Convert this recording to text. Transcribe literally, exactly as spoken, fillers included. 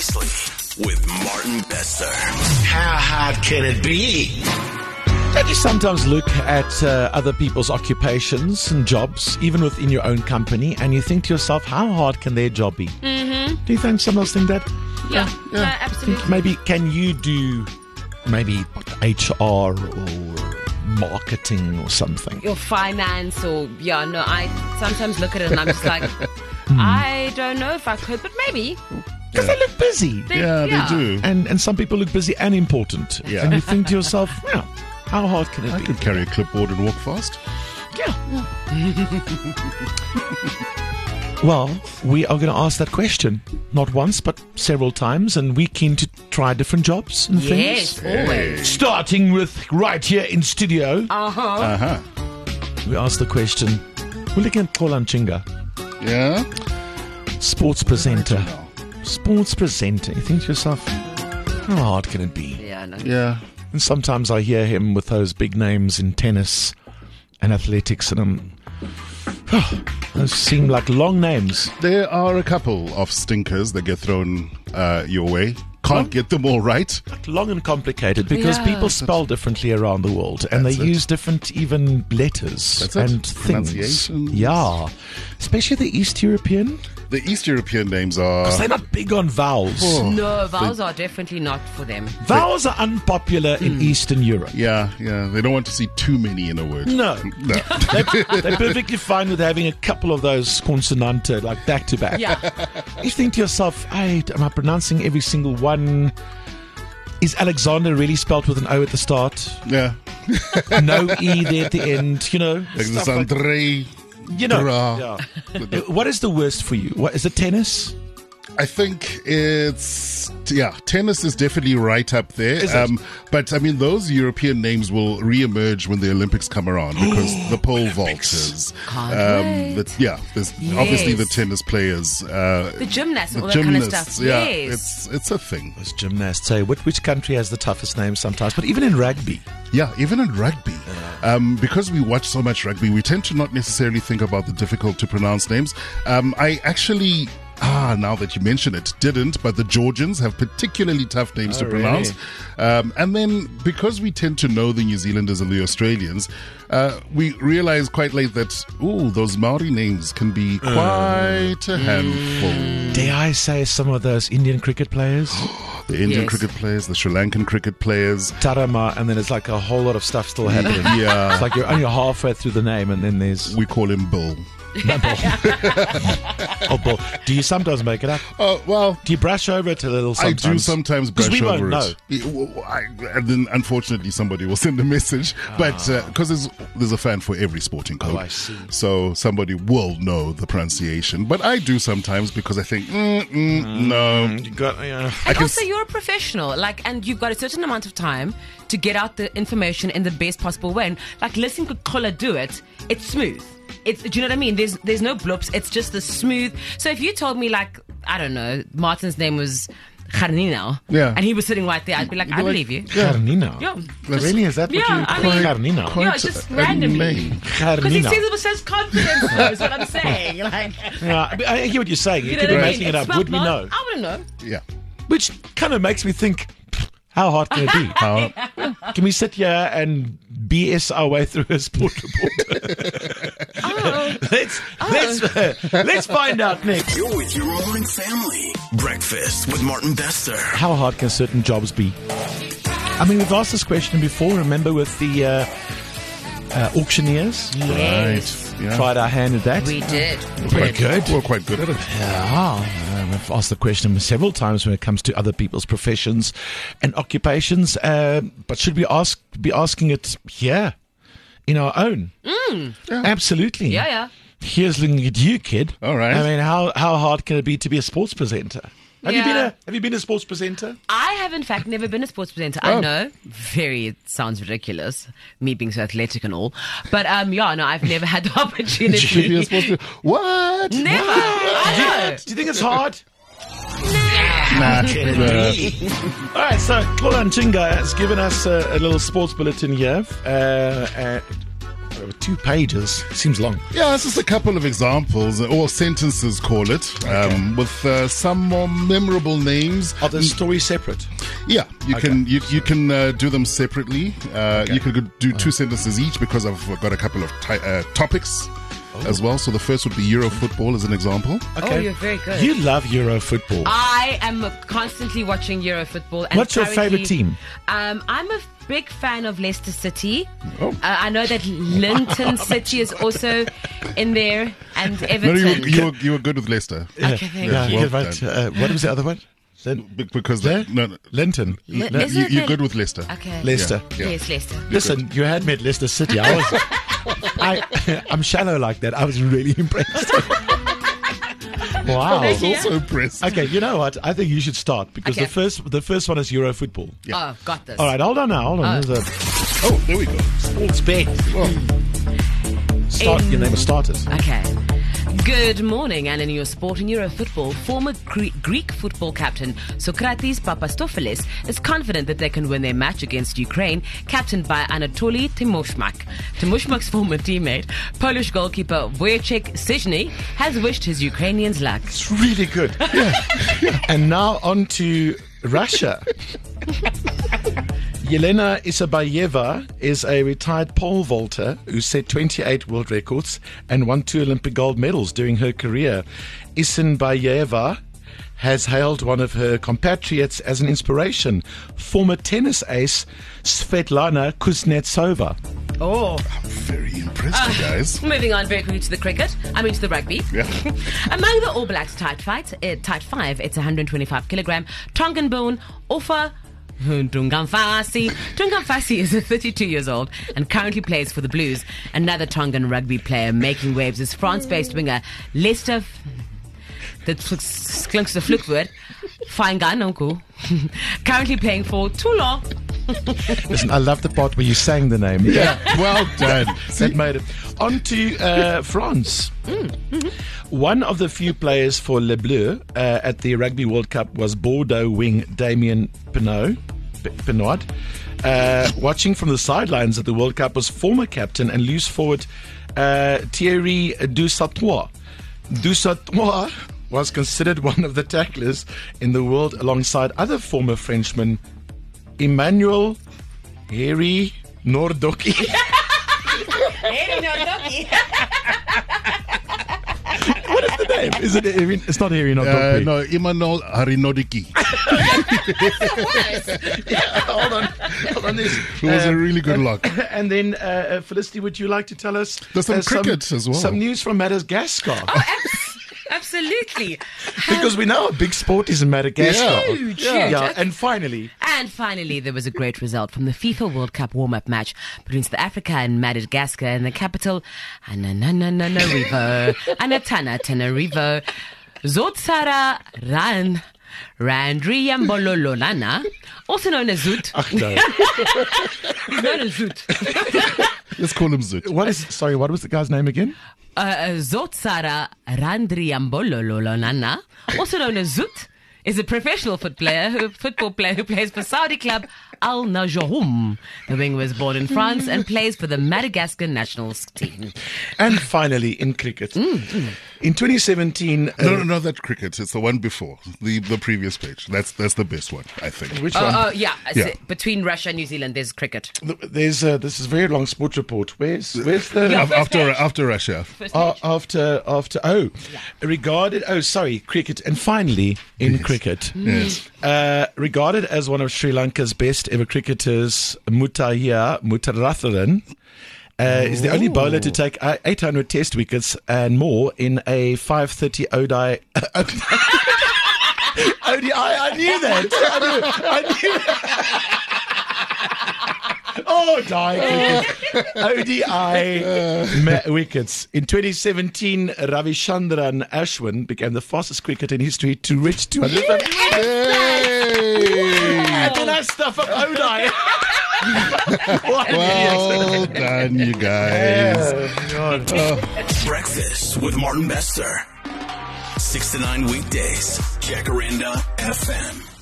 Precisely with Martin Bester. How hard can it be? Don't you sometimes look at uh, other people's occupations and jobs, even within your own company, and you think to yourself, how hard can their job be? Mm-hmm. Do you think some of us think that? Yeah, yeah. No, absolutely. Think maybe can you do maybe H R or marketing or something? Or finance or, yeah, no, I sometimes look at it and I'm just like, I don't know if I could, but maybe. Because they look busy. They, Yeah, yeah, they do. And and some people look busy and important. Yeah. And you think to yourself, well, how hard can it I be? could carry a clipboard and walk fast. Yeah. Well, we are going to ask that question. Not once, but several times. And we're keen to try different jobs and Yes, things. always. Starting with right here in studio. Uh-huh. Uh-huh. We asked the question, we're looking at Xola Nchinga, Yeah? sports presenter. Sports presenter. You think to yourself, how hard can it be? Yeah, no. Yeah. And sometimes I hear him with those big names in tennis and athletics, and I'm, oh, those seem like long names. There are a couple of stinkers that get thrown uh, your way. Can't get them all right. Long and complicated because Yeah. people spell differently around the world, and they That's it. use different even letters That's it. and things. Pronunciations. Yeah, especially the East European. The East European names are... They're not big on vowels. Oh. No, vowels are definitely not for them. Vowels are unpopular in Eastern Europe. Yeah, yeah. They don't want to see too many in a word. No. No. They- They're perfectly fine with having a couple of those consonante, like back to back. Yeah. You think to yourself, hey, am I pronouncing every single one? Is Alexander really spelled with an O at the start? Yeah. No E there at the end, you know? stuff like- Alexandre... you know. Bra. Yeah. What is the worst for you? What is it, tennis? I think it's yeah, tennis is definitely right up there. Is it? Um, but I mean, those European names will re-emerge when the Olympics come around because the pole vaulters, Can't um, wait. the, yeah, there's obviously the Yes. tennis players, uh, The gymnasts, the all that kind of gymnasts. stuff. Yeah, Yes. it's it's a thing. Those gymnasts say, which, which country has the toughest name sometimes? But even in rugby. Yeah, even in rugby, um, because we watch so much rugby, we tend to not necessarily think about the difficult to pronounce names. Um, I actually. Ah, now that you mention it, didn't, but the Georgians have particularly tough names Oh, to pronounce. Um, and then, because we tend to know the New Zealanders and the Australians, uh, we realize quite late that, ooh, those Maori names can be quite a handful. Dare I say some of those Indian cricket players? The Indian Yes. cricket players, the Sri Lankan cricket players. Tarama, and then it's like a whole lot of stuff still happening. Yeah. It's like you're only halfway through the name, and then there's We call him Bill. oh, boy. Do you sometimes make it up? Oh, well, Do you brush over it a little sometimes? I do sometimes 'Cause brush we over won't it. Yeah, well, I- and then unfortunately somebody will send a message, but because there's there's a fan for every sporting code, Oh, I see. so somebody will know the pronunciation. But I do sometimes because I think mm, mm, no, You got, yeah. I And can also, s- you're a professional, like, and you've got a certain amount of time to get out the information in the best possible way. And, like, listening to Xola do it, it's smooth. It's, do you know what I mean? There's there's no bloops. It's just the smooth. So if you told me, like, I don't know, Martin's name was Garnina, Yeah. and he was sitting right there, I'd be like, I like, believe you. Carnina. Yeah, Really? Is that what yeah, you I call mean- Carnina? quite yeah, just a randomly. name. Because he Carnina. says it with such confidence, though, is what I'm saying. Like, Yeah, I- I hear what you're saying. You, you know could what be I making mean? it up. spelled Would we Mar- know? I wouldn't know. yeah. Which kind of makes me think, how hard can it be? How- Can we sit here and B S our way through a sport report? Oh. let's let's uh, let's find out next. You're with your morning family. Breakfast with Martin Bester. How hard can certain jobs be? I mean, we've asked this question before. Remember with the uh, uh, auctioneers? Yes. Right. Yeah. Tried our hand at that. We did. Quite good. We're quite good at it. Yeah, um, I've asked the question several times when it comes to other people's professions and occupations. Uh, but should we ask be asking it here in our own? Mm. Yeah. Absolutely. Yeah, yeah. Here's looking at you, kid. All right. I mean, how how hard can it be to be a sports presenter? Have you Yeah. been a Have you been a sports presenter? I have, in fact, never been a sports presenter. Oh. I know, very, it sounds ridiculous, me being so athletic and all. But, um, yeah, no, I've never had the Should be opportunity. a supposed to. What? Never. I know. Do you think it's hard? Nah. All right, so Xola Nchinga has given us a, a little sports bulletin here. Uh, uh, Two pages seems long. Yeah, this is a couple of examples, or sentences, call it, um, with uh, some more memorable names. Are the stories separate? Yeah, you Okay. can you, you can uh, do them separately. Uh, Okay. You could do two sentences each because I've got a couple of ti- uh, topics as well. So the first would be Euro football as an example. Oh, you're very good. You love Euro football. I am constantly watching Euro football. And What's your currently- favourite team? Um, I'm a big fan of Leicester City. Oh. Uh, I know that Linton City is also in there, and No, Everton. you, you, were, you were good with Leicester. Okay, thank Yeah, you. well right. done. Uh, what was the other one? Len- Be- Because There? that, no, no, Linton. Le- Le- is you, it you're the- good with Leicester. Okay. Leicester. Yeah. Yes, Leicester. Listen, you had me at Leicester City. I was, I, I'm shallow like that. I was really impressed. Wow. I was also impressed. Okay, you know what? I think you should start because Okay. the first the first one is Euro football. Oh, got this. All right, hold on now. Hold on. Oh. There's a Oh, there we go. sports bet. Well, Start. In- Your name is started. Okay. Good morning, and in your sport in Euro football, former Gre- Greek football captain Sokratis Papastopoulos is confident that they can win their match against Ukraine, captained by Anatoly Timoshmak. Timoshmak's former teammate, Polish goalkeeper Wojciech Szczesny, has wished his Ukrainians luck. It's really good. Yeah. And now on to Russia. Yelena Isabayeva is a retired pole vaulter who set twenty-eight world records and won two Olympic gold medals during her career. Isabayeva has hailed one of her compatriots as an inspiration, former tennis ace Svetlana Kuznetsova. Oh. very impressed, you guys. Moving on very quickly to the cricket. I mean to the rugby. Yeah. Among the All Blacks tight fight, uh, tight five, it's one hundred twenty-five kilogram Tongan born Ofa Tungamfasi. Tungamfasi is thirty-two years old and currently plays for the Blues. Another Tongan rugby player making waves is France-based winger Lester. Dit klinkt so 'n vloekwoord. Faingan Onku. Currently playing for Toulon. Listen, I love the part where you sang the name. Yeah, well done. That made it. On to uh, France. One of the few players for Le Bleu uh, at the Rugby World Cup was Bordeaux wing Damien Penaud. P- Penaud. Uh, watching from the sidelines at the World Cup was former captain and loose forward uh, Thierry Dusautois. Dusautois was considered one of the tacklers in the world alongside other former Frenchmen, Emmanuel Harry Nordoki. What is the name? Is it? Harry- It's not Harry Uh, Nordoki. no, Emmanuel Harinodiki. Hold on, hold on. This. It was Uh, a really good lock. And then, uh, uh, Felicity, would you like to tell us There's some uh, cricket as well. Some news from Madagascar. Absolutely. Because we know how big sport is in Madagascar. Huge, yeah. huge. Yeah, and finally, And finally, there was a great result from the FIFA World Cup warm-up match between South Africa and Madagascar in the capital, Antananarivo. Antananarivo. Zotsara Ran. Randriambolololana, also known as Zoot. ach no. He's known as Zoot. Let's call him Zut. What is? Sorry, what was the guy's name again? Uh, Zotsara Randriambolololana, also known as Zoot, is a professional foot player who, football player who plays for Saudi club Al Najoum. The wing was born in France and plays for the Madagascar national team. And finally, in cricket, in twenty seventeen, uh, No, no, no, that cricket. It's the one before the the previous page. That's that's the best one, I think. which Oh, one? oh yeah. Yeah. Between Russia and New Zealand, there's cricket. There's uh, this is a very long sports report. Where's where's the Yeah. Af- after after Russia. Uh, after after oh regarded oh sorry cricket and finally in cricket Yes. uh, regarded as one of Sri Lanka's best ever cricketers, Mutahia Mutharatharan uh, is the only bowler to take uh, eight hundred test wickets and more in a five thirty O D I O D I. I knew that. I knew, I knew that. Oh, die cricket. O D I ma- wickets. In twenty seventeen, Ravichandran Ashwin became the fastest cricketer in history to reach two hundred fifty wickets. And then I stuff up O D I. What an Well idiot. done, you guys. Oh, God. Breakfast with Martin Bester. six to nine weekdays. Jacaranda F M.